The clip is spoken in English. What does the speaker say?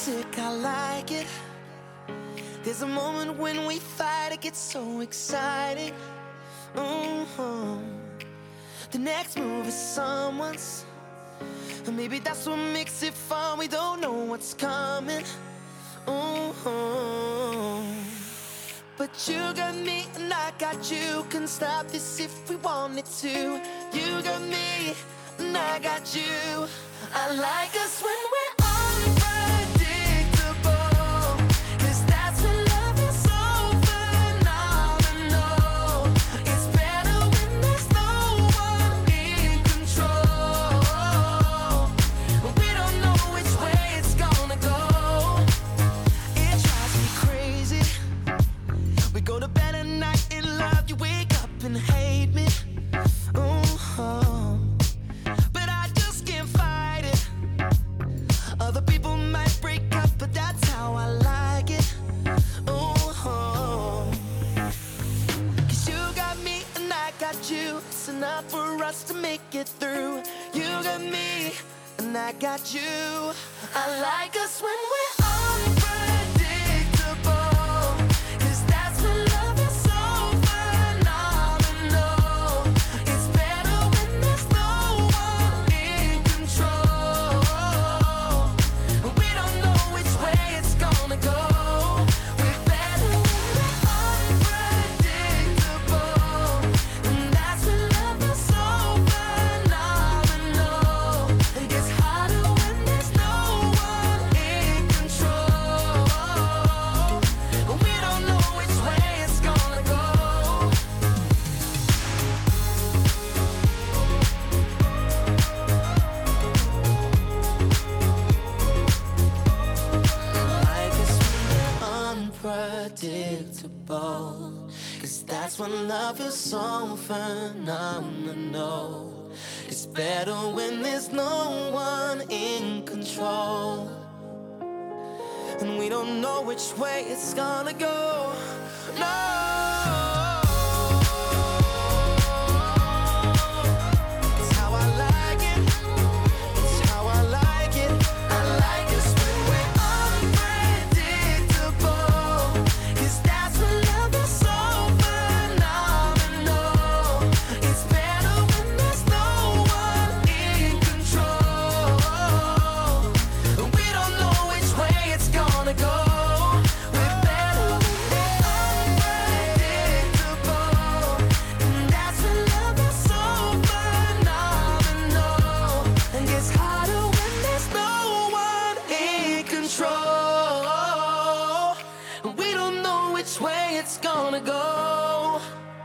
music, I like it. There's a moment when we fight, it gets so exciting. The next move is someone's, and maybe that's what makes it fun. We don't know what's coming. But you got me and I got you. Couldn't stop this if we wanted to. You got me and I got you. I like us when we're unpredictable, 'cause that's when love is so phenomenal. It's better when there's no one in control. We don't know which way it's gonna go. It drives me crazy. We go to bed at night in love, you wake up and hate me. But I just can't fight it. Other people might break up, but that's how I like it. 'Cause you got me and I got you. It's enough for us to make it through. You got me and I got you. I like us when we're unpredictable, 'cause that's when love is so phenomenal. It's better when there's no one in control. We don't know which way it's gonna go. We're better when we're unpredictable, and that's when love is so phenomenal. It gets harder when there's no one in control. We don't know which way it's gonna go. Like us when we're unpredictable, 'cause that's when love is so phenomenal. It's better when there's no one in control, and we don't know which way it's gonna go. No. It's how I like it. It's how I like it. I like us when we're unpredictable, 'cause that's when love is so phenomenal. It's better when there's no one in control. We don't know which way it's gonna go. We're better when we're unpredictable, and that's when love is so phenomenal. And gets harder when there's no one in control. We don't know which way it's gonna go.